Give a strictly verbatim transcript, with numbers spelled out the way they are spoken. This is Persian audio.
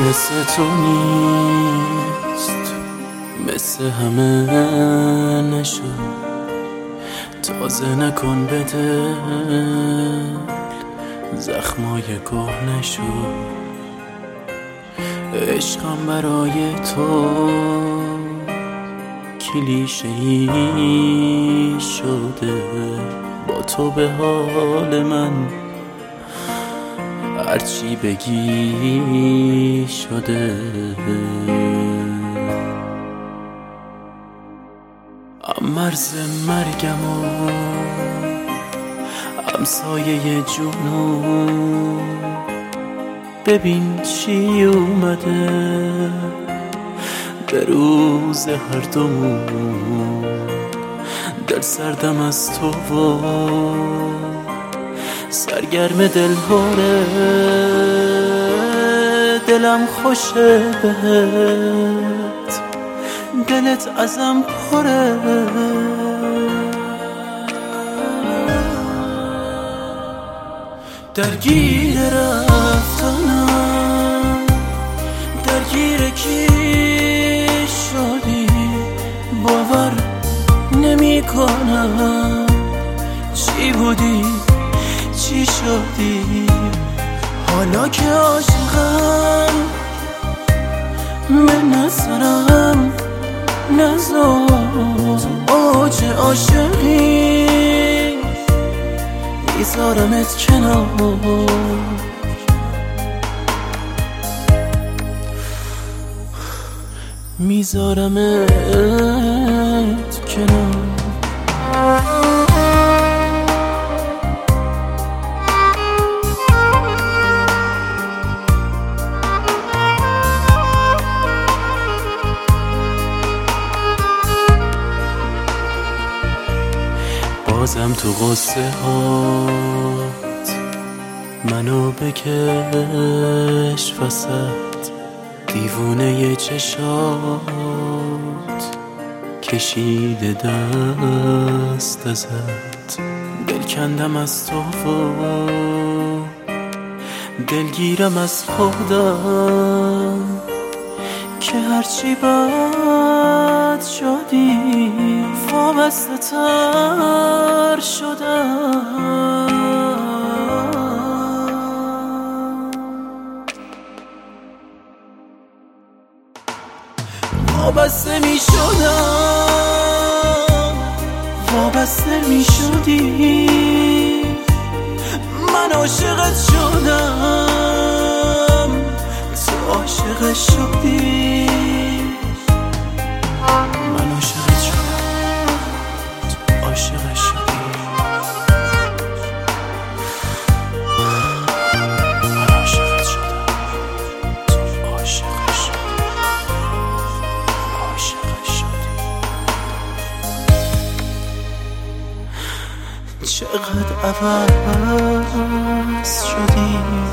مثل تو نیست، مثل همه نشد. تازه نکن به دل زخمای کهنه شد. عشقم برای تو کلیشه‌ای شده. با تو به حال من هرچی بگی شده. ام مرز مرگم و همسایه جنون، ببین چی اومده به روز هر دومون. دل سردم از تو و سرگرم دلهوره، دلم خوشه بهت، دلت ازم پره. درگیر رفتنم، درگیر کی شدی باور نمی کنم. چی بودی چی شدی حالا که عاشقم؟ من نظرم نزار اوج عاشقی، میذارمت کنار، میذارمت کنار. بازم تو غصه هات منو بکش وسط، دیوونه ی چشات کشیده دست ازت. دل کندم از تو و دلگیرم از خودم که هرچی بد شدی وابسته تر شدم. وابسته می شدم، وابسته می شدی، من عاشقت شدم، تو عاشق شدی. من عاشقت شدم، تو عاشق شدی. من عاشقت شدم، تو عاشق شدی. عاشق شدی. چقدر عوض شدی.